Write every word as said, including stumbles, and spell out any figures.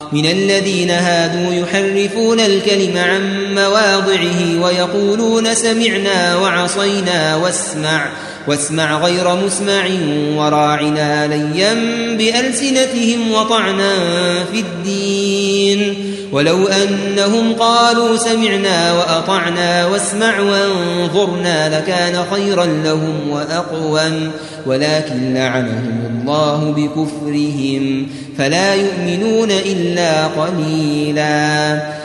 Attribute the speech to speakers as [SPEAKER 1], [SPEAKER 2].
[SPEAKER 1] من الذين هادوا يحرفون الكلم عن مواضعه ويقولون سمعنا وعصينا واسمع واسمع غير مسمع وراعنا ليا بألسنتهم وطعنا في الدين ولو أنهم قالوا سمعنا وأطعنا واسمع وانظرنا لكان خيرا لهم وأقوم ولكن لعنهم الله بكفرهم فلا يؤمنون إلا قليلا.